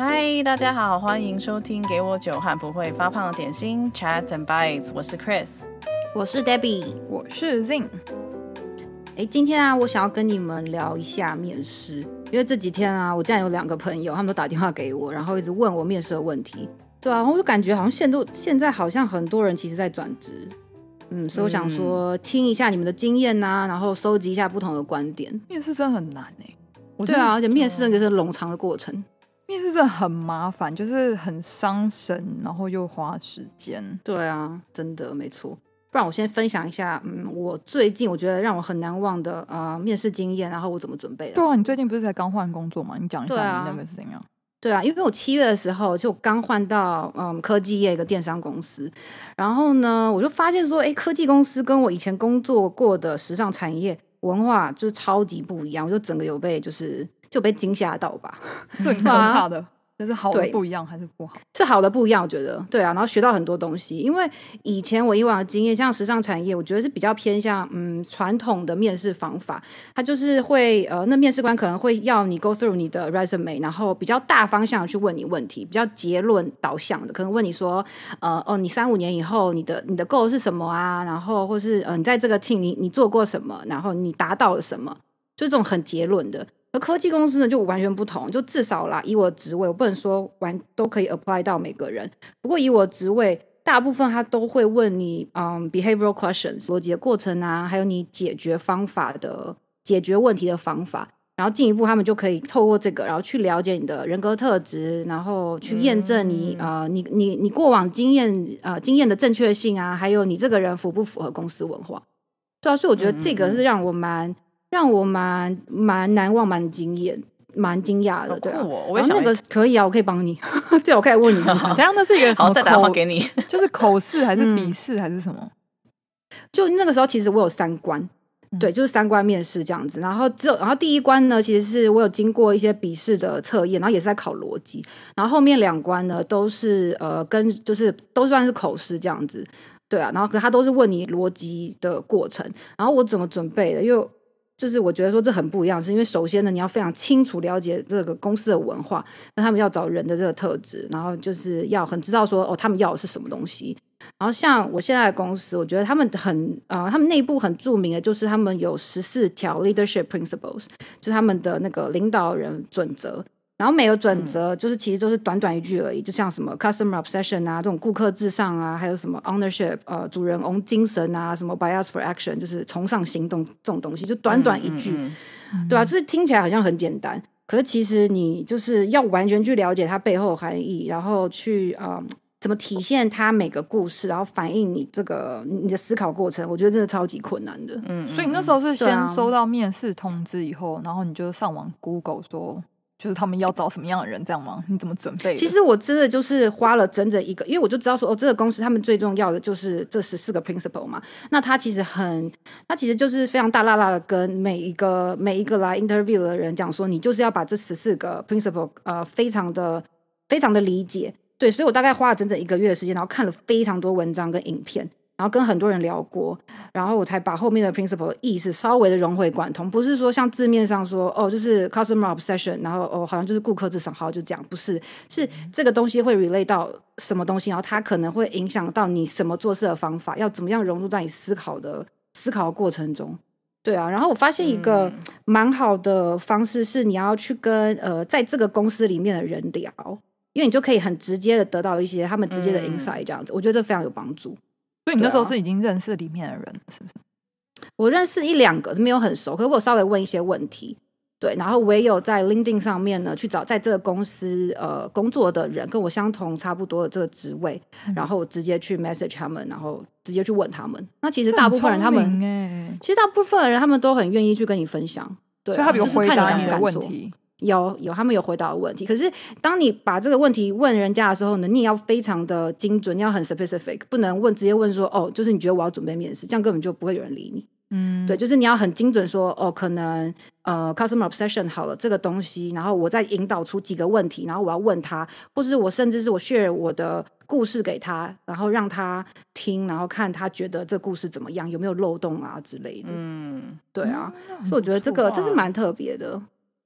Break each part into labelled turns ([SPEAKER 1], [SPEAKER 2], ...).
[SPEAKER 1] 嗨，大家好，欢迎收听给我酒和不会发胖的点心 Chat and Bites，我是 Chris，
[SPEAKER 2] 我是 Debbie，
[SPEAKER 3] 我是 Zing。
[SPEAKER 2] 今天啊，我想要跟你们聊一下面试，因为这几天啊，我竟然有2个朋友，他们都打电话给我，然后一直问我面试的问题。对啊，然后我就感觉好像现在好像很多人其实在转职，所以我想说听一下你们的经验啊，然后收集一下不同的观点。
[SPEAKER 3] 面试真的很难
[SPEAKER 2] 对啊，而且面试那个是冗长的过程。
[SPEAKER 3] 面试真的很麻烦，就是很伤神，然后又花时间。
[SPEAKER 2] 对啊，真的没错。不然我先分享一下，我最近我觉得让我很难忘的面试经验，然后我怎么准备的。
[SPEAKER 3] 对啊，你最近不是才刚换工作吗？你讲一下你那个是怎样？
[SPEAKER 2] 对啊，因为我7月的时候就刚换到科技业一个电商公司，然后呢，我就发现说，科技公司跟我以前工作过的时尚产业文化就是超级不一样，我就整个有被就被惊吓到吧，
[SPEAKER 3] 这很可怕的。就是好的不一样还是不好？
[SPEAKER 2] 是好的不一样，我觉得对啊，然后学到很多东西。因为以前我以往的经验，像时尚产业，我觉得是比较偏向传统的面试方法，它就是会那面试官可能会要你 go through 你的 resume， 然后比较大方向去问你问题，比较结论导向的，可能问你说你3-5年以后你的 goal 是什么啊？然后或是你在这个 team 你做过什么？然后你达到了什么？就这种很结论的。而科技公司呢就完全不同，就至少啦，以我的职位，我不能说都可以 apply 到每个人。不过以我的职位，大部分他都会问你behavioral questions 逻辑的过程啊，还有你解决问题的方法。然后进一步他们就可以透过这个，然后去了解你的人格特质，然后去验证你过往经验的正确性啊，还有你这个人符不符合公司文化。对啊，所以我觉得这个是让我蛮难忘、蛮惊讶的，对啊。
[SPEAKER 1] 我也想
[SPEAKER 2] 那个可以啊，我可以帮你。对，我可以问你。
[SPEAKER 3] 等下那是一个什么？
[SPEAKER 1] 好，再打电话给你。
[SPEAKER 3] 就是口试还是笔试还是什么？
[SPEAKER 2] 就那个时候，其实我有3关，对，就是3关面试这样子。然后第1关呢，其实是我有经过一些笔试的测验，然后也是在考逻辑。然后后面2关呢，都是都算是口试这样子，对啊。然后可他都是问你逻辑的过程，然后我怎么准备的，因为就是我觉得说这很不一样，是因为首先呢，你要非常清楚了解这个公司的文化，那他们要找人的这个特质，然后就是要很知道说他们要的是什么东西。然后像我现在的公司，我觉得他们他们内部很著名的就是他们有14条 leadership principles， 就是他们的那个领导人准则。然后每个准则就是其实都是短短1句而已，就像什么 customer obsession 啊，这种顾客至上啊，还有什么 ownership 主人翁精神啊，什么 bias for action 就是崇尚行动这种东西，就短短1句，对啊，就是听起来好像很简单，可是其实你就是要完全去了解它背后的含义，然后去怎么体现它每个故事，然后反映你的思考过程，我觉得真的超级困难的。
[SPEAKER 3] 所以你那时候是先收到面试通知以后，然后你就上网 Google 说就是他们要找什么样的人，这样吗？你怎么准备的？
[SPEAKER 2] 其实我真的就是花了整整1个，因为我就知道说这个公司他们最重要的就是这14个 principle 嘛。那它其实就是非常大剌剌的跟每一个来 interview 的人讲说，你就是要把这14个 principle 非常的理解。对，所以我大概花了整整1个月的时间，然后看了非常多文章跟影片，然后跟很多人聊过，然后我才把后面的 principle 的意思稍微的融会贯通，不是说像字面上说就是 customer obsession， 然后好像就是顾客至上，好就这样，不是，是这个东西会 relate 到什么东西，然后它可能会影响到你什么做事的方法，要怎么样融入在你思考的过程中。对啊，然后我发现一个蛮好的方式是你要去跟在这个公司里面的人聊，因为你就可以很直接的得到一些他们直接的 insight 这样子，我觉得这非常有帮助。
[SPEAKER 3] 所以你那时候是已经认识里面的人，是不是？
[SPEAKER 2] 我认识1-2个，没有很熟，可是我稍微问一些问题，对，然后我也有在 LinkedIn 上面呢去找在这个公司工作的人，跟我相同差不多的这个职位，然后我直接去 message 他们，然后直接去问他们。那其实大部分人他们都很愿意去跟你分享，对，
[SPEAKER 3] 所以他有回答
[SPEAKER 2] 你
[SPEAKER 3] 的问题。
[SPEAKER 2] 有他们有回答的问题，可是当你把这个问题问人家的时候呢，你也要非常的精准，你要很 specific， 不能直接问说就是你觉得我要准备面试，这样根本就不会有人理你。对，就是你要很精准说可能customer obsession 好了这个东西，然后我再引导出几个问题，然后我要问他，或是我甚至是我 share 我的故事给他，然后让他听，然后看他觉得这故事怎么样，有没有漏洞啊之类的。对啊，所以我觉得这是蛮特别的。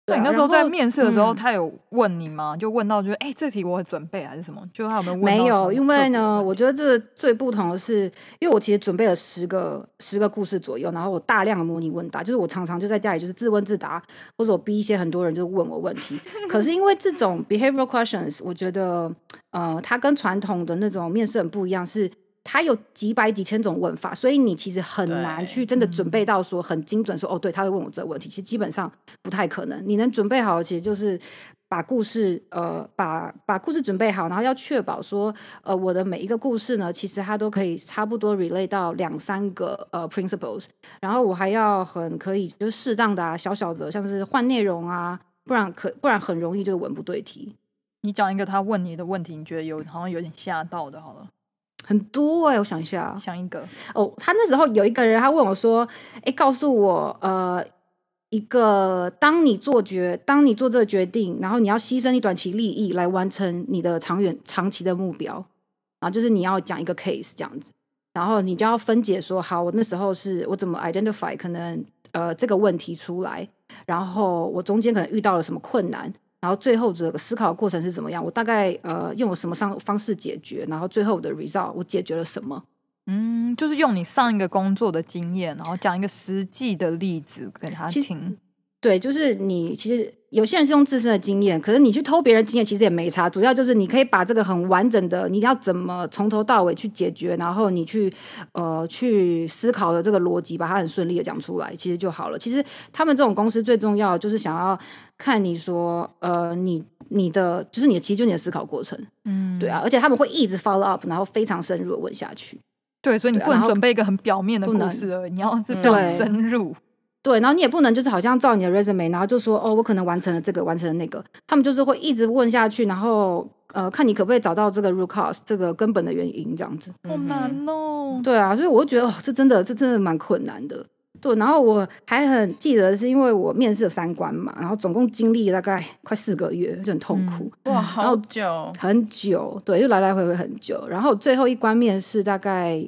[SPEAKER 3] 对，你那时候在面试的时候，他有问你吗？就问到就是这题我有准备还是什么？就他有没有问到？
[SPEAKER 2] 没有，因为呢，我觉得这最不同的是，因为我其实准备了10个故事左右，然后我大量的模拟问答，就是我常常就在家里就是自问自答，或者我逼一些很多人就问我问题。可是因为这种 behavioral questions， 我觉得它跟传统的那种面试很不一样，是它有几百几千种问法，所以你其实很难去真的准备到说很精准说对他会问我这个问题，其实基本上不太可能。你能准备好的其实就是把故事把故事准备好，然后要确保说我的每一个故事呢，其实它都可以差不多 relate 到2-3个principles， 然后我还要很可以就是适当的小小的像是换内容啊，不然很容易就文不对题。
[SPEAKER 3] 你讲一个他问你的问题，你觉得好像有点吓到的，好了。
[SPEAKER 2] 很多我想一下，
[SPEAKER 3] 想一个
[SPEAKER 2] 他那时候有一个人，他问我说：“告诉我，一个当你做这个决定，然后你要牺牲你短期利益来完成你的长期的目标，然后就是你要讲一个 case 这样子，然后你就要分解说，好，我那时候是我怎么 identify 可能这个问题出来，然后我中间可能遇到了什么困难。”然后最后这个思考的过程是怎么样？我大概用了什么方式解决？然后最后的 result 我解决了什么？
[SPEAKER 3] 就是用你上一个工作的经验，然后讲一个实际的例子给他听。
[SPEAKER 2] 对，就是你其实有些人是用自身的经验，可是你去偷别人经验其实也没差，主要就是你可以把这个很完整的你要怎么从头到尾去解决，然后你去思考的这个逻辑把它很顺利的讲出来，其实就好了。其实他们这种公司最重要的就是想要看你说你的就是你的其实就是你的思考过程，对啊，而且他们会一直 follow up， 然后非常深入的问下去。
[SPEAKER 3] 对，所以你不能准备一个很表面的故事而已，你要是非常深入。
[SPEAKER 2] 对，然后你也不能就是好像照你的 resume， 然后就说我可能完成了这个，完成了那个。他们就是会一直问下去，然后看你可不可以找到这个 root cause 这个根本的原因，这样子。
[SPEAKER 3] 好难哦。
[SPEAKER 2] 对啊，所以我就觉得这真的蛮困难的。对，然后我还很记得是因为我面试了3关嘛，然后总共经历大概快4个月，就很痛苦。
[SPEAKER 1] 哇，好久，
[SPEAKER 2] 很久，对，就来来回回很久。然后最后一关面试大概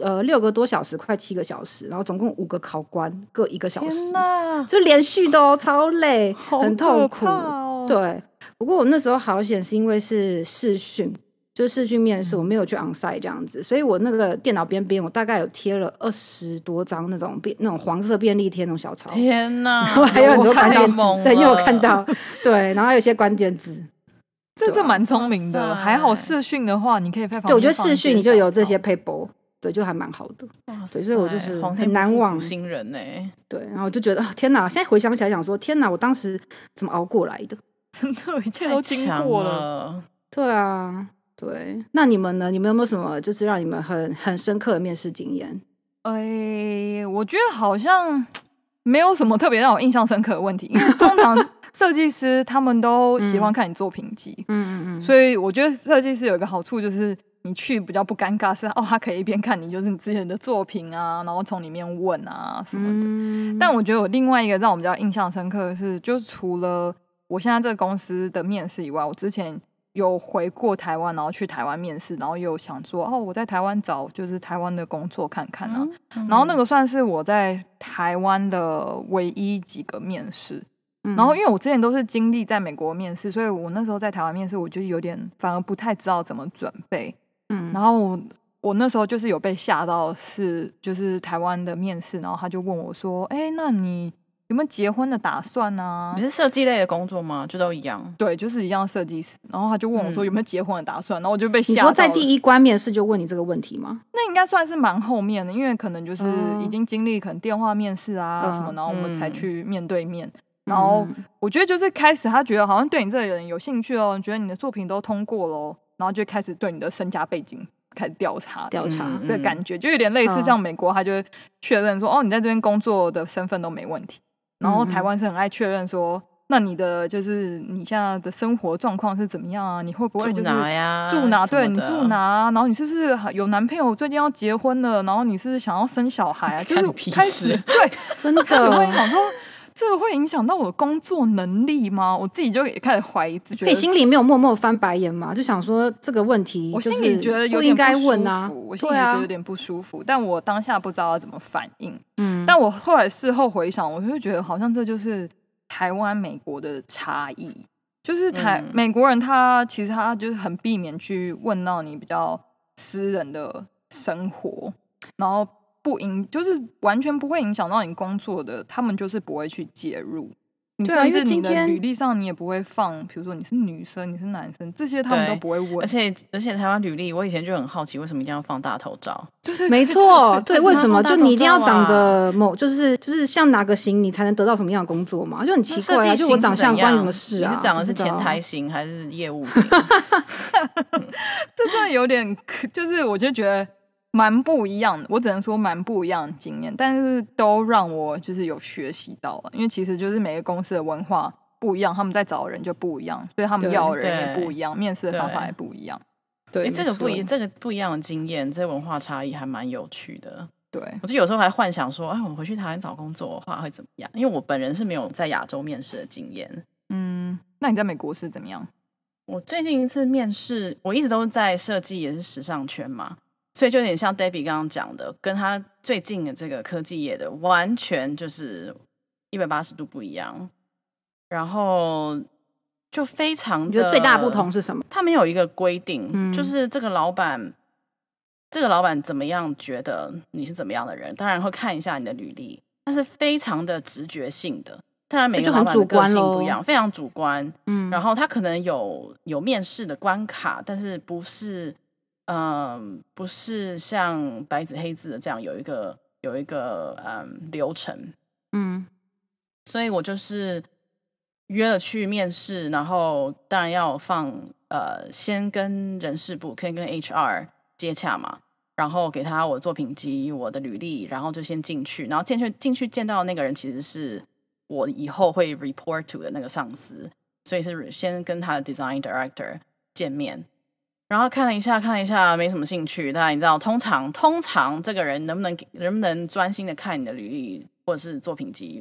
[SPEAKER 2] 6个多小时，快7个小时，然后总共5个考官，各1个小时，就连续的超累，很痛苦。对，不过我那时候好险，是因为是视讯，就是视讯面试，我没有去 onsite 这样子，所以我那个电脑边边，我大概有贴了20多张那种黄色便利贴那种小抄。
[SPEAKER 1] 天哪！
[SPEAKER 2] 然后还有很多关键字，对，你有看到？对，然后还有一些关键字。
[SPEAKER 3] 这蛮聪明的，还好视讯的话，你可以在旁边。
[SPEAKER 2] 对，我觉得视讯你就有这些 paper。对，就还蛮好的。对，所以我就是很难忘。
[SPEAKER 1] 新人呢？
[SPEAKER 2] 对，然后我就觉得天哪！现在回想起来，想说天哪，我当时怎么熬过来的？
[SPEAKER 3] 真的，一切都经过了。
[SPEAKER 2] 对啊，对。那你们呢？你们有没有什么就是让你们很深刻的面试经验？
[SPEAKER 3] 我觉得好像没有什么特别让我印象深刻的问题，因为通常设计师他们都喜欢看你作品集，所以我觉得设计师有一个好处就是。你去比较不尴尬是他可以一边看你就是你之前的作品啊，然后从里面问啊什么的。但我觉得我另外一个让我比较印象深刻的是，就除了我现在这个公司的面试以外，我之前有回过台湾，然后去台湾面试，然后又想说我在台湾找就是台湾的工作看看啊。然后那个算是我在台湾的唯一几个面试。然后因为我之前都是经历在美国面试，所以我那时候在台湾面试，我就有点反而不太知道怎么准备。然后我那时候就是有被吓到，就是台湾的面试，然后他就问我说：“那你有没有结婚的打算啊？”
[SPEAKER 1] 你是设计类的工作吗？就都一样？
[SPEAKER 3] 对，就是一样设计师。然后他就问我说：“有没有结婚的打算？”然后我就被吓到。
[SPEAKER 2] 你说在第一关面试就问你这个问题吗？
[SPEAKER 3] 那应该算是蛮后面的，因为可能就是已经经历可能电话面试啊什么，然后我们才去面对面。然后我觉得就是开始他觉得好像对你这个人有兴趣哦，觉得你的作品都通过咯，然后就开始对你的身家背景开始调查的感觉，就有点类似像美国他就会确认说你在这边工作的身份都没问题，然后台湾是很爱确认说那你的就是你现在的生活状况是怎么样啊，你会不会就是
[SPEAKER 1] 住哪呀？
[SPEAKER 3] 住哪？对，你住哪？然后你是不是有男朋友最近要结婚了，然后你是想要生小孩啊？就是开始对
[SPEAKER 2] 真的
[SPEAKER 3] 会想说这个会影响到我的工作能力吗？我自己就也开始怀疑，
[SPEAKER 2] 所以心里没有默默翻白眼嘛，就想说这个问题
[SPEAKER 3] 我心里觉得有点不舒服，我心里觉得有点不舒服，但我当下不知道要怎么反应。但我后来事后回想，我就觉得好像这就是台湾美国的差异，就是美国人他其实他就是很避免去问到你比较私人的生活，然后就是完全不会影响到你工作的，他们就是不会去介入。你甚至你的履历上你也不会放，比如说你是女生，你是男生，这些他们都不会问。
[SPEAKER 1] 而且台湾履历，我以前就很好奇，为什么一定要放大头照？
[SPEAKER 2] 对，没错，对，为什么就你一定要长得就是像哪个型，你才能得到什么样的工作嘛？就很奇怪啊！就我长相关你什么事啊？
[SPEAKER 1] 你是长的是前台型还是业务型？
[SPEAKER 3] 这真的有点，就是我就觉得蛮不一样的，我只能说蛮不一样的经验，但是都让我就是有学习到了，因为其实就是每个公司的文化不一样，他们在找人就不一样，所以他们要的人也不一样，面试的方法也不一样。
[SPEAKER 2] 对，
[SPEAKER 1] 这个不一样的经验，这文化差异还蛮有趣的。
[SPEAKER 3] 对，
[SPEAKER 1] 我就有时候还幻想说，我回去台湾找工作的话会怎么样？因为我本人是没有在亚洲面试的经验。
[SPEAKER 3] 那你在美国是怎么样？
[SPEAKER 1] 我最近一次面试，我一直都在设计，也是时尚圈嘛。所以就有点像 Debbie 刚刚讲的，跟他最近的这个科技业的完全就是180度不一样，然后就非常的，
[SPEAKER 2] 你觉得最大的不同是什么？
[SPEAKER 1] 他没有一个规定，就是这个老板怎么样觉得你是怎么样的人，当然会看一下你的履历，但是非常的直觉性的，当然每个老板的个性不一样，非常主观。然后他可能有面试的关卡，但是不是像白纸黑字的这样有一个流程。所以我就是约了去面试，然后当然要先跟人事部，先跟 HR 接洽嘛，然后给他我的作品集、我的履历，然后就先进去，然后进去见到的那个人其实是我以后会 report to 的那个上司，所以是先跟他的 design director 见面。然后看了一下，没什么兴趣。当然你知道，通常这个人能不能专心的看你的履历或者是作品集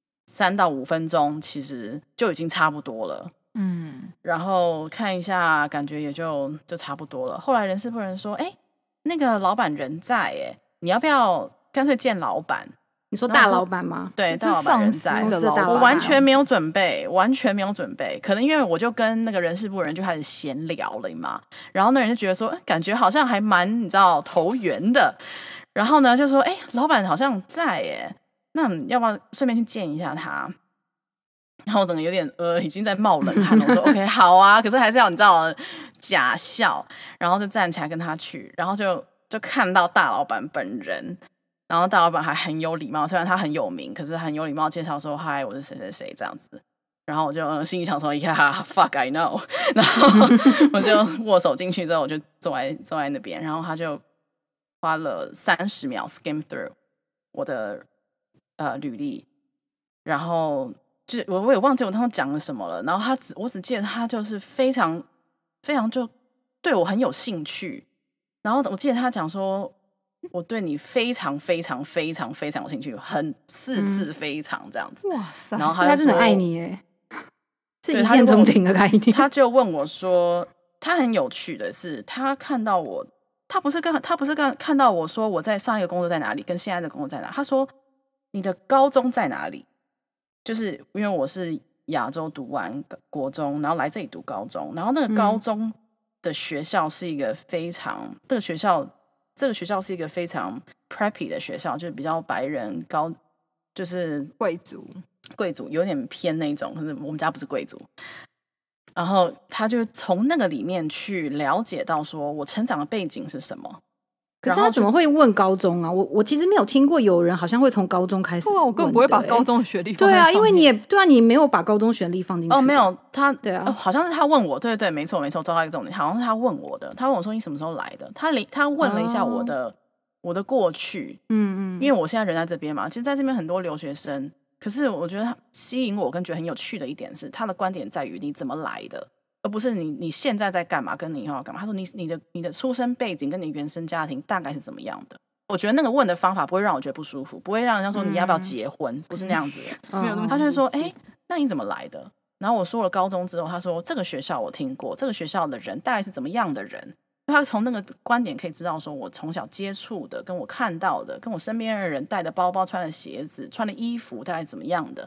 [SPEAKER 1] 3到5分钟，其实就已经差不多了。然后看一下，感觉也就差不多了。后来人事部人说：“那个老板人在，你要不要干脆见老板？”
[SPEAKER 2] 你说大老板吗？
[SPEAKER 1] 对，大老板人在，我完全没有准备，可能因为我就跟那个人事部人就开始闲聊了嘛，然后那人就觉得说，感觉好像还蛮你知道投缘的，然后呢就说，老板好像在，那要不要顺便去见一下他？然后我整个有点已经在冒冷汗了。我说 OK 好啊，可是还是要你知道假笑，然后就站起来跟他去，然后就看到大老板本人。然后大老板还很有礼貌，虽然他很有名，可是很有礼貌介绍说嗨，我是谁谁谁这样子。然后我就心里想说fuck I know， 然后我就握手进去之后，我就坐在那边，然后他就花了30秒 skim through 我的履历，然后就我也忘记我当时讲了什么了，然后我只记得他就是非常非常就对我很有兴趣，然后我记得他讲说。我对你非常非常非常非常有兴趣，很4次非常这样子。
[SPEAKER 3] 哇塞！
[SPEAKER 2] 然后他真的爱你耶，是一见钟情的概念。
[SPEAKER 1] 他就问我说，他很有趣的是，他看到我，他不是看到我说我在上一个工作在哪里，跟现在的工作在哪。他说你的高中在哪里？就是因为我是亚洲读完国中，然后来这里读高中，然后那个高中的学校是一个非常这个学校是一个非常 preppy 的学校，就是比较白人高，就是
[SPEAKER 3] 贵族，
[SPEAKER 1] 有点偏那种，可是我们家不是贵族。然后他就从那个里面去了解到说我成长的背景是什么。
[SPEAKER 2] 可是他怎么会问高中啊？我其实没有听过有人好像会从高中开始问的。
[SPEAKER 3] 我根本不会把高中的学历放在上面。
[SPEAKER 2] 对啊，因为你没有把高中学历放进去。
[SPEAKER 1] 没有他，
[SPEAKER 2] 对啊，
[SPEAKER 1] 好像是他问我，对，没错，找到一个重点，好像是他问我的。他问我说你什么时候来的？他问了一下我的过去，因为我现在人在这边嘛，其实在这边很多留学生，可是我觉得他吸引我跟觉得很有趣的一点是，他的观点在于你怎么来的。而不是你现在在干嘛，跟你以后要干嘛。他说你的出生背景跟你原生家庭大概是怎么样的？我觉得那个问的方法不会让我觉得不舒服，不会让人家说你要不要结婚，不是那样子的。
[SPEAKER 3] 没有那么
[SPEAKER 1] 他就说那你怎么来的？然后我说了高中之后，他说这个学校我听过，这个学校的人大概是怎么样的人。他从那个观点可以知道说我从小接触的，跟我看到的，跟我身边的人带的包包、穿的鞋子、穿的衣服大概怎么样的。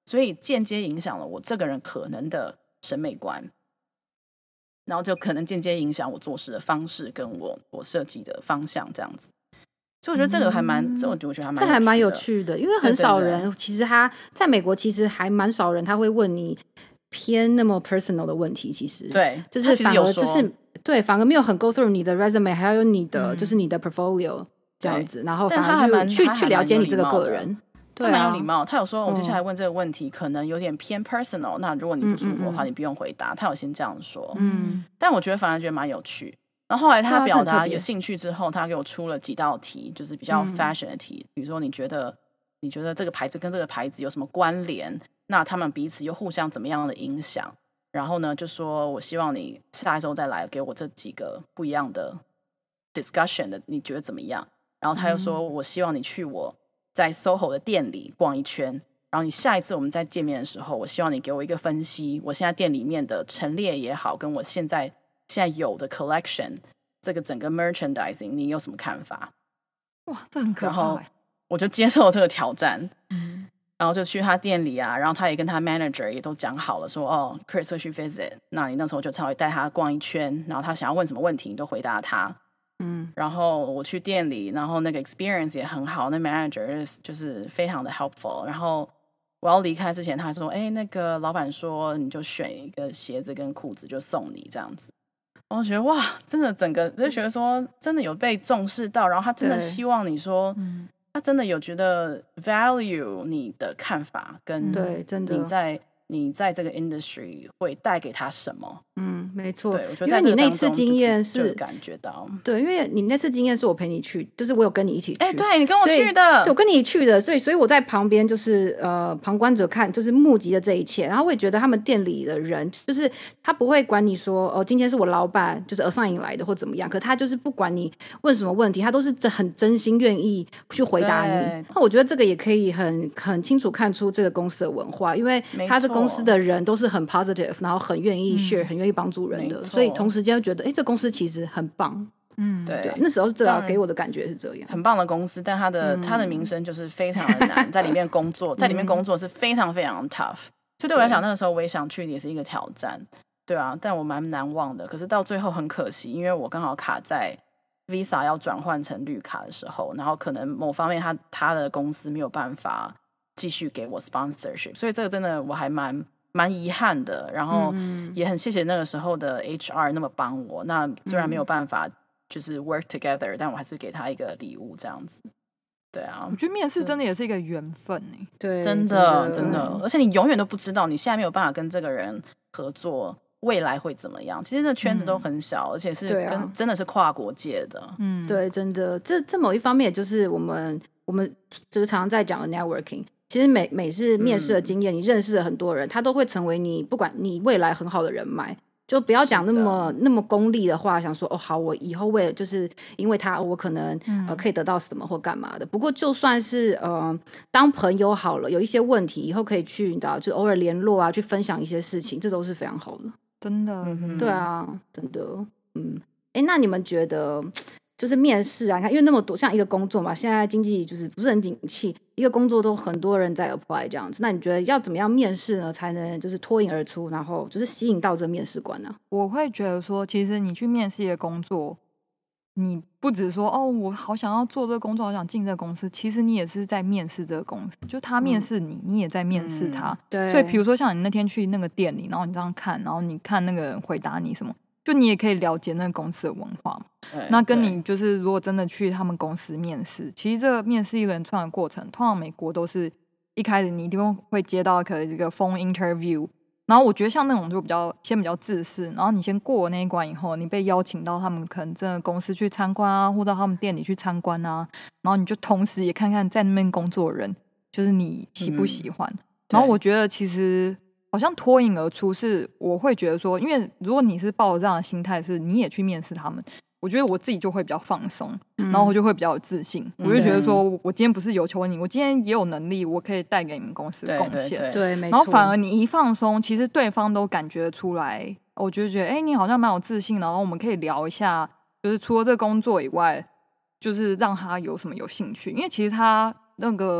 [SPEAKER 1] 所以间接影响了我这个人可能的审美观，然后就可能间接影响我做事的方式跟我设计的方向这样子。所以我觉得这个还蛮，这我觉得还蛮有趣的，
[SPEAKER 2] 因为很少人，其实他在美国其实还蛮少人他会问你偏那么 personal 的问题，其实
[SPEAKER 1] 对，
[SPEAKER 2] 就是反而就是对，反而没有很 go through 你的 resume， 还有你的、就是你的 portfolio 这样子，然后反而去了解你这个个人。
[SPEAKER 1] 对啊，蛮有礼貌。他有说我接下来问这个问题可能有点偏 personal，那如果你不舒服的话，你不用回答。他有先这样说，但我反而觉得蛮有趣。然后后来他表达有兴趣之后，他给我出了几道题，就是比较 fashion 的题，比如说你觉得这个牌子跟这个牌子有什么关联？那他们彼此又互相怎么样的影响？然后呢，就说我希望你下一周再来给我这几个不一样的 discussion 的，你觉得怎么样？然后他又说我希望你去我在 SOHO 的店里逛一圈，然后你下一次我们再见面的时候，我希望你给我一个分析，我现在店里面的陈列也好，跟我现在有的 collection， 这个整个 merchandising 你有什么看法？
[SPEAKER 3] 哇，这很可怕。
[SPEAKER 1] 然后我就接受了这个挑战，然后就去他店里啊，然后他也跟他 manager 也都讲好了，说哦 Chris 会去 visit， 那你那时候就稍微带他逛一圈，然后他想要问什么问题你都回答他。然后我去店里，然后那个 experience 也很好，那 manager 就是非常的 helpful。然后我要离开之前，他还说：“哎，那个老板说你就选一个鞋子跟裤子就送你这样子。”我觉得哇，真的整个就觉得说真的有被重视到，然后他真的希望你说，他真的有觉得 value 你的看法跟
[SPEAKER 2] 对，真的
[SPEAKER 1] 你在这个 industry 会带给他什么？
[SPEAKER 2] 没错。
[SPEAKER 1] 对，我觉得
[SPEAKER 2] 因为你那次经验是
[SPEAKER 1] 感觉到，
[SPEAKER 2] 对，因为你那次经验是我陪你去，就是我有跟你一起去。
[SPEAKER 1] 对，你跟我去的，
[SPEAKER 2] 对，我跟你去的，所以我在旁边就是旁观者看，就是目击了这一切。然后我也觉得他们店里的人，就是他不会管你说今天是我老板就是 assign 来的或怎么样，可他就是不管你问什么问题，他都是很真心愿意去回答你。那我觉得这个也可以很清楚看出这个公司的文化，因为他这公司的人都是很 positive， 然后很愿意 share，很愿意帮助人的，所以同时间觉得这公司其实很棒。对，那时候至少给我的感觉是这样，
[SPEAKER 1] 很棒的公司，但他的名声就是非常的难，在里面工作，是非常非常 tough。所以对我来讲，那个时候我也想去，也是一个挑战，对啊，但我蛮难忘的。可是到最后很可惜，因为我刚好卡在 Visa 要转换成绿卡的时候，然后可能某方面他的公司没有办法继续给我 sponsorship， 所以这个真的我还蛮遗憾的。然后也很谢谢那个时候的 HR 那么帮我。那虽然没有办法就是 work together， 但我还是给他一个礼物这样子。对啊，
[SPEAKER 3] 我觉得面试真的也是一个缘分
[SPEAKER 2] 对，
[SPEAKER 1] 真的，而且你永远都不知道你现在没有办法跟这个人合作，未来会怎么样。其实那圈子都很小，而且是真的是跨国界的。
[SPEAKER 2] 对，真的，这某一方面也就是我们就是常常在讲的 networking。其实每次面试的经验，你认识了很多人，他都会成为你不管你未来很好的人脉。就不要讲那么功利的话，想说好，我以后为了就是因为他，我可能可以得到什么或干嘛的。不过就算是当朋友好了，有一些问题以后可以去，你知道，就偶尔联络啊，去分享一些事情，这都是非常好的。
[SPEAKER 3] 真的，
[SPEAKER 2] 对啊，真的，那你们觉得？就是面试啊，你看，因为那么多，像一个工作嘛，现在经济就是不是很景气，一个工作都很多人在 apply 这样子。那你觉得要怎么样面试呢，才能就是脱颖而出，然后就是吸引到这个面试官呢？
[SPEAKER 3] 我会觉得说，其实你去面试一个工作，你不只说我好想要做这个工作，好想进这个公司，其实你也是在面试这个公司，就他面试你，你也在面试他。
[SPEAKER 2] 对。
[SPEAKER 3] 所以比如说像你那天去那个店里，然后你这样看，然后你看那个人回答你什么。就你也可以了解那个公司的文化嘛。那跟你就是如果真的去他们公司面试，其实这个面试一连串的过程，通常美国都是一开始你一定会接到可能这个 phone interview， 然后我觉得像那种就比较自私，然后你先过那一关以后，你被邀请到他们可能真的公司去参观啊，或到他们店里去参观啊，然后你就同时也看看在那边工作的人，就是你喜不喜欢。然后我觉得其实好像脱颖而出是我会觉得说，因为如果你是抱着这样的心态，是你也去面试他们，我觉得我自己就会比较放松，然后我就会比较有自信，我就觉得说我今天不是有求你，我今天也有能力，我可以带给你们公司贡献。
[SPEAKER 2] 对，没错。
[SPEAKER 3] 然后反而你一放松，其实对方都感觉出来，我就觉得你好像蛮有自信，然后我们可以聊一下，就是除了这个工作以外，就是让他有什么有兴趣，因为其实他那个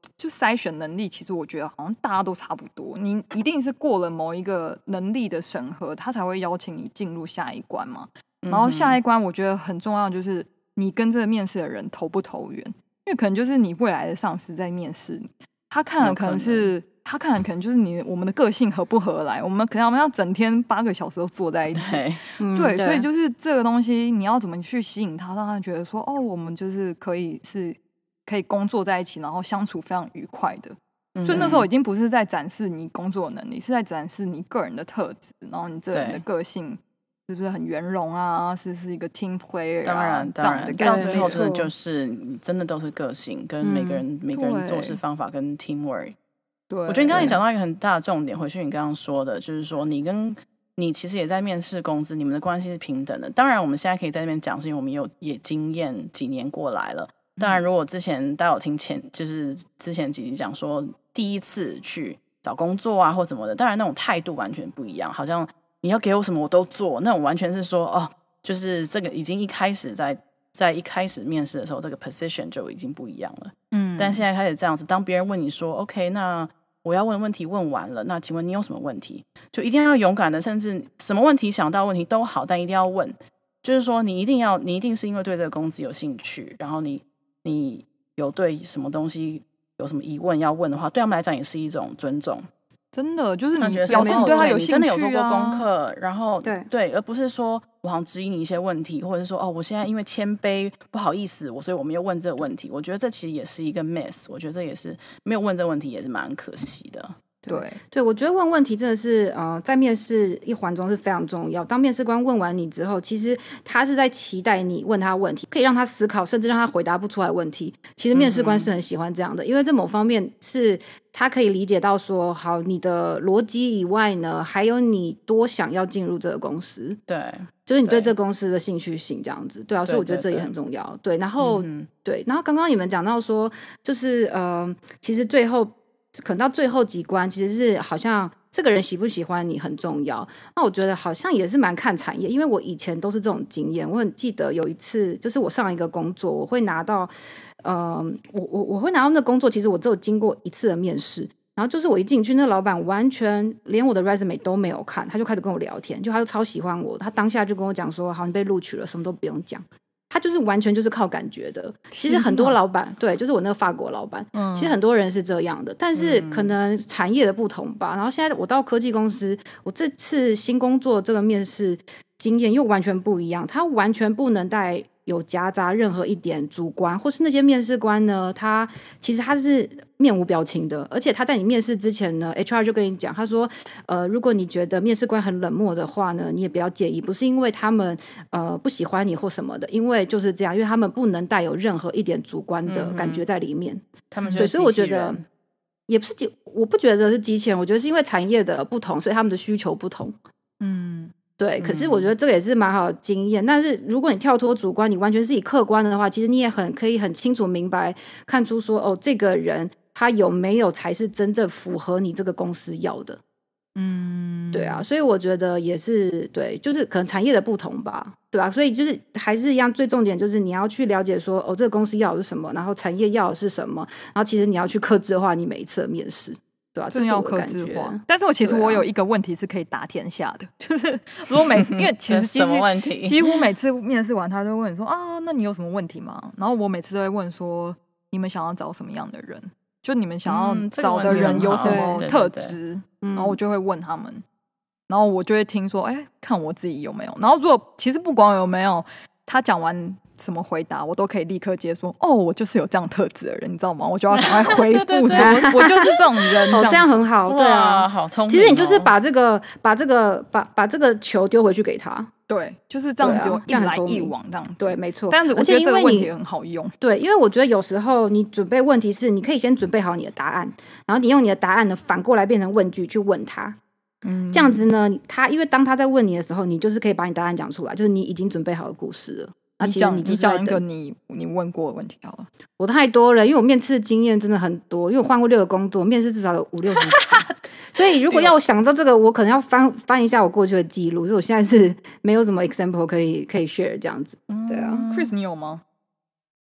[SPEAKER 3] 就筛选能力，其实我觉得好像大家都差不多，你一定是过了某一个能力的审核，他才会邀请你进入下一关嘛。然后下一关我觉得很重要，就是你跟这个面试的人投不投缘，因为可能就是你未来的上司在面试你，他看的可能就是我们的个性合不合来，我们可能要整天8个小时都坐在一起，对，所以就是这个东西你要怎么去吸引他，让他觉得说我们就是可以工作在一起，然后相处非常愉快的。所以那时候已经不是在展示你工作能力，是在展示你个人的特质，然后你这个人的个性是不是很圆融啊，是一个 team player 啊，
[SPEAKER 1] 当然到最后真的就是真的都是个性跟每个人做事方法跟 teamwork。对，我觉得你刚才讲到一个很大的重点，回去你刚刚说的就是说你其实也在面试公司，你们的关系是平等的。当然我们现在可以在那边讲是因为我们也经验几年过来了。当然如果之前大家有听就是之前几集讲说第一次去找工作啊或什么的，当然那种态度完全不一样，好像你要给我什么我都做，那种完全是说就是这个已经一开始在一开始面试的时候这个 position 就已经不一样了。但现在开始这样子，当别人问你说 OK 那我要问的问题问完了，那请问你有什么问题，就一定要勇敢的，甚至什么问题想到问题都好，但一定要问，就是说你一定是因为对这个公司有兴趣，然后你有对什么东西有什么疑问要问的话，对他们来讲也是一种尊重。
[SPEAKER 3] 真的就是你表示你对他有兴趣，
[SPEAKER 1] 真的有做过功课，然后对，而不是说我好像质疑你一些问题，或者说我现在因为谦卑不好意思所以我没有问这个问题。我觉得这其实也是一个 miss， 我觉得这也是没有问这个问题也是蛮可惜的。
[SPEAKER 2] 对，我觉得问问题真的是在面试一环中是非常重要。当面试官问完你之后，其实他是在期待你问他问题，可以让他思考，甚至让他回答不出来问题。其实面试官是很喜欢这样的，因为这某方面是他可以理解到说，好，你的逻辑以外呢，还有你多想要进入这个公司，
[SPEAKER 1] 对，
[SPEAKER 2] 就是你对这个公司的兴趣性这样子，对啊，所以我觉得这也很重要。对，然后然后刚刚你们讲到说，就是其实最后可能到最后几关，其实是好像这个人喜不喜欢你很重要。那我觉得好像也是蛮看产业，因为我以前都是这种经验。我很记得有一次，就是我上一个工作，我会拿到我会拿到那工作，其实我只有经过一次的面试。然后就是我一进去，那老板完全连我的 resume 都没有看，他就开始跟我聊天，他就超喜欢我，他当下就跟我讲说，好，你被录取了，什么都不用讲。他就是完全就是靠感觉的。其实很多老板，对，就是我那个法国老板，其实很多人是这样的，但是可能产业的不同吧。然后现在我到科技公司，我这次新工作这个面试经验又完全不一样，他完全不能带有夹杂任何一点主观，或是那些面试官呢，其实他是面无表情的，而且他在你面试之前呢 HR 就跟你讲，他说如果你觉得面试官很冷漠的话呢，你也不要介意，不是因为他们不喜欢你或什么的，因为就是这样，因为他们不能带有任何一点主观的感觉在里面。
[SPEAKER 1] 他们
[SPEAKER 2] 对，所以我觉得也不是我不觉得是机器人，我觉得是因为产业的不同，所以他们的需求不同。对，可是我觉得这个也是蛮好的经验。但是如果你跳脱主观，你完全是以客观的话，其实你也可以很清楚明白看出说，这个人他有没有才是真正符合你这个公司要的。对啊，所以我觉得也是对，就是可能产业的不同吧，对啊，所以就是还是一样，最重点就是你要去了解说，这个公司要的是什么，然后产业要的是什么，然后其实你要去客制化你每一次的面试。对啊，
[SPEAKER 3] 真要客制化。但是我有一个问题是可以打天下的，就是如果每次因为其实
[SPEAKER 1] 什么问题？
[SPEAKER 3] 几乎每次面试完，他都问你说那你有什么问题吗？然后我每次都会问说，你们想要找什么样的人？就你们想要找的人有什么特质？然后我就会问他们，然后我就会听说，看我自己有没有。然后如果其实不管有没有，他讲完什么回答我都可以立刻接说，我就是有这样特质的人，你知道吗？我就要赶快回复说我就是这种人。
[SPEAKER 2] 这样很好，对啊，
[SPEAKER 1] 好聪明。
[SPEAKER 2] 其实你就是把这个球丢回去给他，
[SPEAKER 3] 对，就是这样子，一来一往这样子。
[SPEAKER 2] 对，没错。
[SPEAKER 3] 但是我觉得这个问题很好用。
[SPEAKER 2] 对，因为我觉得有时候你准备问题是，你可以先准备好你的答案，然后你用你的答案呢反过来变成问句去问他。这样子呢，因为当他在问你的时候，你就是可以把你答案讲出来，就是你已经准备好的故事了。
[SPEAKER 3] 你讲一个你问过的问题好了。
[SPEAKER 2] 我太多了，因为我面试经验真的很多，因为我换过6个工作，面试至少有50-60次，所以如果要我想到这个，我可能要翻一下我过去的记录，所以我现在是没有什么 example 可以 share 这样子。对啊
[SPEAKER 3] ，Chris 你有吗？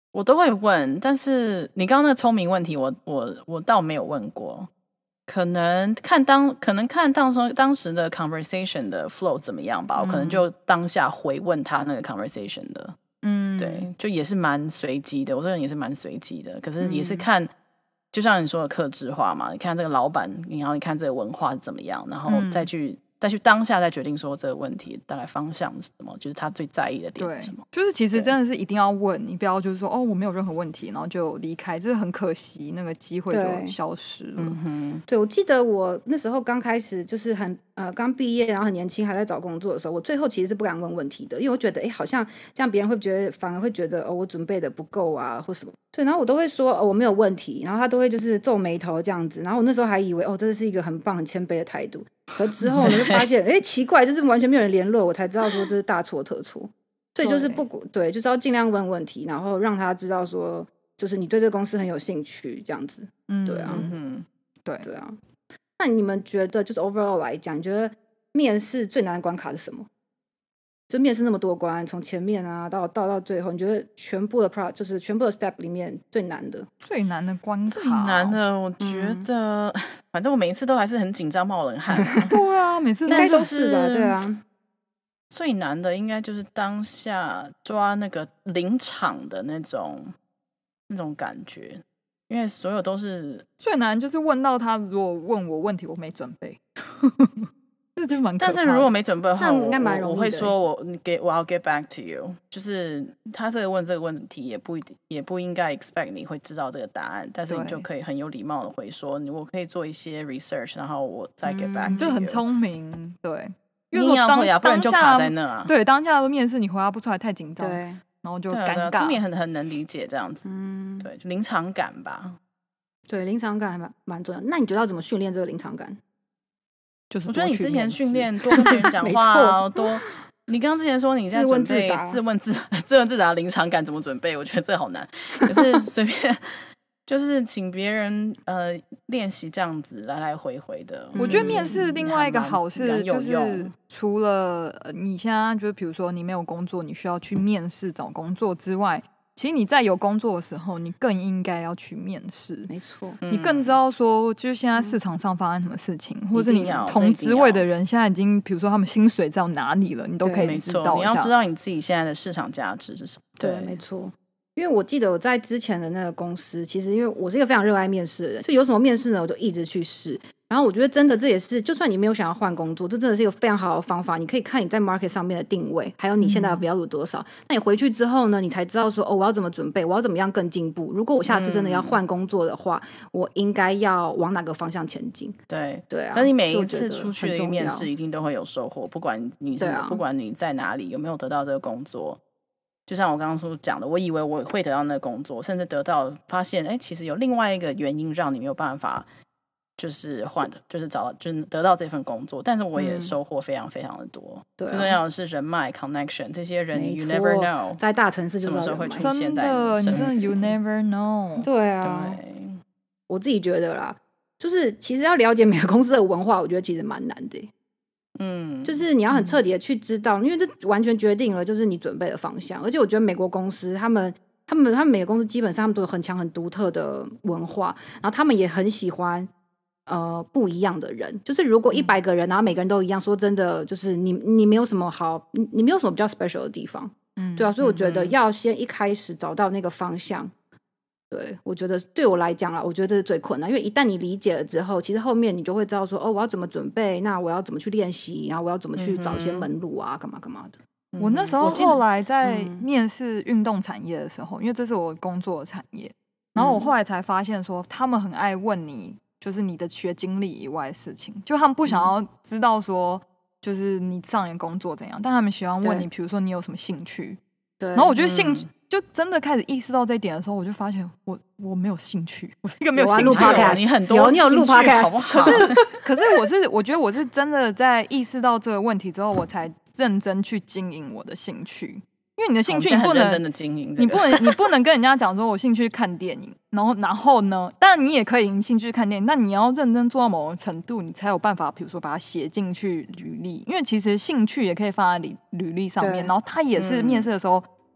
[SPEAKER 1] 我都会问，但是你刚刚那个聪明问题我倒没有问过，可能看当时的 conversation 的 flow 怎么样吧，我可能就当下回问他那个 conversation 的，对，就也是蛮随机的，我这个人也是蛮随机的，可是也是看，就像你说的客制化嘛，你看这个老板，然后你看这个文化怎么样，然后再去当下再决定说这个问题大概方向是什么，就是他最在意的点是什么。
[SPEAKER 3] 就是其实真的是一定要问，你不要就是说我没有任何问题，然后就离开，这很可惜，那个机会就消失了。
[SPEAKER 2] 对，我记得我那时候刚开始就是刚毕业，然后很年轻还在找工作的时候，我最后其实是不敢问问题的，因为我觉得好像这样别人会觉得反而会觉得我准备的不够啊或什么。对，然后我都会说我没有问题，然后他都会就是皱眉头这样子，然后我那时候还以为这是一个很棒很谦卑的态度，可之后我就发现奇怪，就是完全没有人联络，我才知道说这是大错特错。所以就是对，就是要尽量问问题，然后让他知道说就是你对这个公司很有兴趣这样子。对啊，对啊。那你们觉得就是 overall 来讲，你觉得面试最难的关卡是什么？就面试那么多关，从前面啊到最后，你觉得全部的 step 里面最难的
[SPEAKER 3] 关卡？
[SPEAKER 1] 最难的，我觉得，反正我每一次都还是很紧张冒冷汗。
[SPEAKER 3] 对啊，每次
[SPEAKER 2] 应该都是吧？对啊。
[SPEAKER 1] 最难的应该就是当下抓那个临场的那种感觉，因为所有都是
[SPEAKER 3] 最难，就是问到他如果问我问题我没准备。这就蛮可怕的。
[SPEAKER 1] 但是如果没准备的话，
[SPEAKER 2] 应该蛮容易的。
[SPEAKER 1] 我会说我要 get back to you， 就是他问这个问题也不应该 expect 你会知道这个答案，但是你就可以很有礼貌的回说我可以做一些 research， 然后我再 get back to you。
[SPEAKER 3] 这很聪明，对，
[SPEAKER 1] 因为一定要回啊，不然就卡在那啊。
[SPEAKER 3] 对，当下的面试你回答不出来太紧张，
[SPEAKER 2] 对，
[SPEAKER 3] 然后就尴尬。
[SPEAKER 1] 后面很能理解这样子，对，就临场感吧。
[SPEAKER 2] 对，临场感还蛮重要。那你觉得要怎么训练这个临场感？
[SPEAKER 3] 就是
[SPEAKER 1] 我觉得你之前训练多跟别人讲话多。你刚刚之前说你在准备自问自答临场感怎么准备？我觉得这好难。可是随便就是请别人练习这样子来来回回的。
[SPEAKER 3] 我觉得面试另外一个好是就是除了你现在就是比如说你没有工作，你需要去面试找工作之外。其实你在有工作的时候，你更应该要去面试。
[SPEAKER 2] 没错，
[SPEAKER 3] 你更知道说，就是现在市场上发生什么事情，或者是你同职位的人现在已经，比如说他们薪水到哪里了，你都可以知道一下。
[SPEAKER 1] 你要知道你自己现在的市场价值是什么。
[SPEAKER 2] 对，没错。因为我记得我在之前的那个公司，其实因为我是一个非常热爱面试的人，就有什么面试呢，我就一直去试。然后我觉得真的这也是，就算你没有想要换工作，这真的是一个非常好的方法。你可以看你在 market 上面的定位，还有你现在的 value 多少。那你回去之后呢，你才知道说我要怎么准备，我要怎么样更进步。如果我下次真的要换工作的话，我应该要往哪个方向前进？
[SPEAKER 1] 对
[SPEAKER 2] 啊。
[SPEAKER 1] 但你每一次出去的面试一定都会有收获，不管你在哪里有没有得到这个工作。就像我刚刚所讲的，我以为我会得到那个工作，甚至发现其实有另外一个原因让你没有办法就是得到这份工作，但是我也收获非常非常的多。对，最重要的是人脉 connection， 这些人 you never know，
[SPEAKER 2] 在大城市
[SPEAKER 1] 什么时候会出现在
[SPEAKER 3] 你身边， you never know。
[SPEAKER 2] 对啊，我自己觉得啦，就是其实要了解每个公司的文化，我觉得其实蛮难的。就是你要很彻底的去知道，因为这完全决定了就是你准备的方向。而且我觉得美国公司他们每个公司基本上他们都有很强很独特的文化，然后他们也很喜欢不一样的人。就是如果100个人，然后每个人都一样，说真的，就是你没有什么好，你没有什么比较 special 的地方。对啊，所以我觉得要先一开始找到那个方向。对，我觉得对我来讲啦，我觉得这是最困难，因为一旦你理解了之后，其实后面你就会知道说，我要怎么准备，那我要怎么去练习，然后我要怎么去找一些门路啊，干嘛干嘛的。
[SPEAKER 3] 我那时候后来在面试运动产业的时候，因为这是我工作的产业，然后我后来才发现说，他们很爱问你，就是你的学经历以外的事情，就他们不想要知道说，就是你上一个工作怎样，但他们喜欢问你，比如说你有什么兴趣。对，然后我觉得兴趣。就真的开始意识到这一点的时候，我就发现我没有兴趣，我是一个没有兴趣的人。
[SPEAKER 1] 你很多
[SPEAKER 2] 你有录 podcast，
[SPEAKER 1] 好不好？
[SPEAKER 3] 可是我觉得我是真的在意识到这个问题之后，我才认真去经营我的兴趣。因为你的兴趣你不能
[SPEAKER 1] 认真的经营、这个，
[SPEAKER 3] 你不能跟人家讲说我兴趣看电影，然后呢，当然你也可以兴趣看电影，但你要认真做到某种程度，你才有办法，比如说把它写进去履历。因为其实兴趣也可以放在履历上面，然后它也是面试的时候。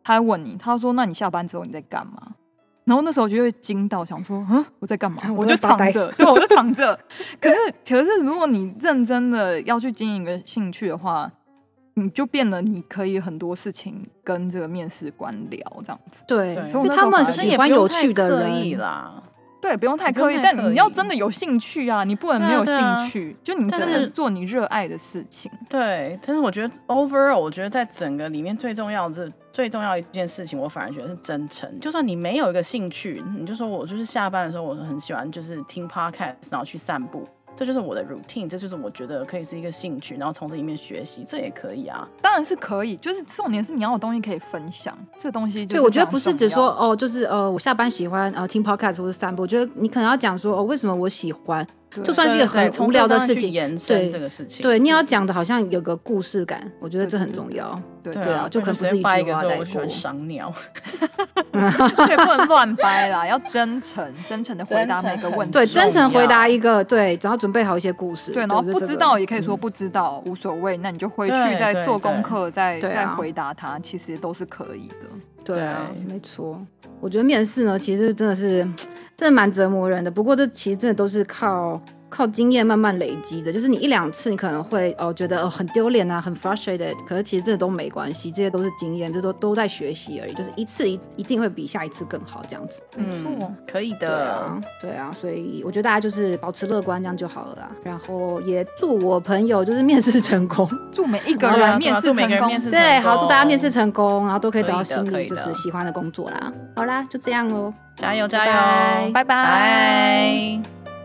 [SPEAKER 3] 他还问你，他说那你下班之后你在干嘛？然后那时候就会惊到，想说我在干嘛？我就躺着，对，我就躺着。可是如果你认真的要去经营一个兴趣的话，你就变得你可以很多事情跟这个面试官聊这样子。
[SPEAKER 2] 对，因为他们喜欢有趣的人
[SPEAKER 1] 啦。
[SPEAKER 3] 对，不用太刻意，但你要真的有兴趣啊，你不能没有兴趣，就你真的是做你热爱的事情。
[SPEAKER 1] 对，但是我觉得 overall， 我觉得在整个里面最重要一件事情，我反而觉得是真诚。就算你没有一个兴趣，你就说我就是下班的时候，我很喜欢就是听 podcast， 然后去散步。这就是我的 routine， 这就是我觉得可以是一个兴趣，然后从这里面学习，这也可以啊。
[SPEAKER 3] 当然是可以，就是重点是你要有东西可以分享，这东西就是
[SPEAKER 2] 对，我觉得不是只说就是我下班喜欢听 podcast 或者散步，我觉得你可能要讲说为什么我喜欢。就算是一个很无聊的事情，
[SPEAKER 1] 延伸这个事情，
[SPEAKER 2] 对，你要讲的好像有个故事感，我觉得这很重要。
[SPEAKER 1] 对
[SPEAKER 2] 啊，就可能不是一句话带过。
[SPEAKER 1] 我喜欢赏鸟，
[SPEAKER 3] 对，不能乱掰啦，要真诚的回答每个问题。
[SPEAKER 2] 对，真诚回答一个，对，只要准备好一些故事。
[SPEAKER 3] 对，然后不知道也可以说不知道，无所谓，那你就回去再做功课，再回答他，其实都是可以的。
[SPEAKER 2] 对啊，没错。我觉得面试呢，其实真的蛮折磨人的。不过这其实真的都是靠经验慢慢累积的。就是你1-2次，你可能会觉得很丢脸啊，很 frustrated， 可是其实真的都没关系，这些都是经验，这都在学习而已。就是一次一定会比下一次更好，这样子。
[SPEAKER 1] 可以的。
[SPEAKER 2] 对啊，所以我觉得大家就是保持乐观，这样就好了啦。然后也祝我朋友就是面试成功，
[SPEAKER 3] 祝每一个人面试成功。
[SPEAKER 2] 对，好，祝大家面试成功，然后都可以找到心里就是喜欢的工作啦。好啦，就这样咯，
[SPEAKER 1] 加油加油，
[SPEAKER 3] 拜拜。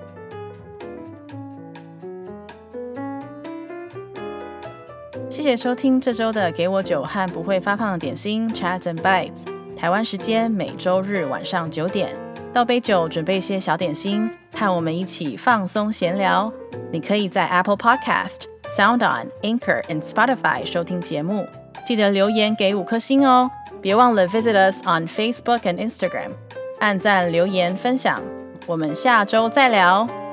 [SPEAKER 1] 谢谢收听这周的给我酒和不会发胖的点心 Chats and Bites。台湾时间每周日晚上9点，倒杯酒，准备一些小点心，和我们一起放松闲聊。你可以在 Apple Podcast、SoundOn、Anchor and Spotify 收听节目，记得留言给5颗星哦。别忘了 visit us on Facebook and Instagram， 按赞、留言、分享。我们下周再聊。